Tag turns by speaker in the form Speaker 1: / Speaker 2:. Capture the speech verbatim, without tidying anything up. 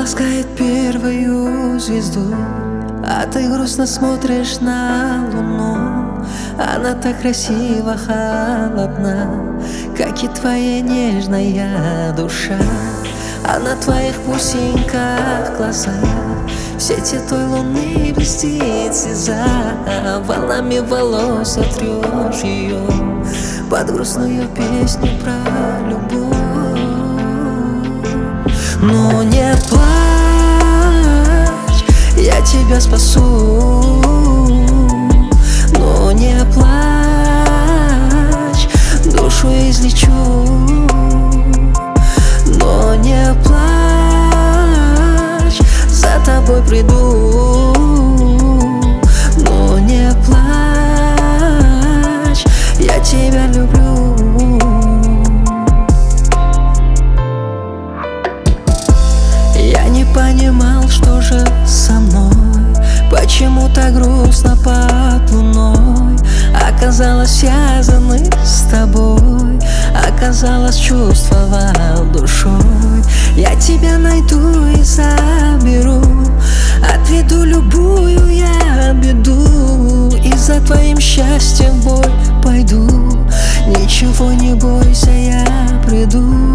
Speaker 1: ласкает первую звезду, а ты грустно смотришь на луну. Она так красиво холодна, как и твоя нежная душа. А на твоих бусинках глаза в свете той луны блестит слеза. Волнами волос отрешь ее под грустную песню про любовь. Ну не плачь, я тебя спасу. Ну не плачь, душу излечу. Но не плачь, за тобой приду. Но не плачь, я тебя люблю. Я не понимал, что же со мной, почему так грустно под луной. Оказалось, связаны с тобой, оказалось, чувствовал душой. Я тебя найду и заберу, отведу любую я беду, и за твоим счастьем в бой пойду. Ничего не бойся, я приду.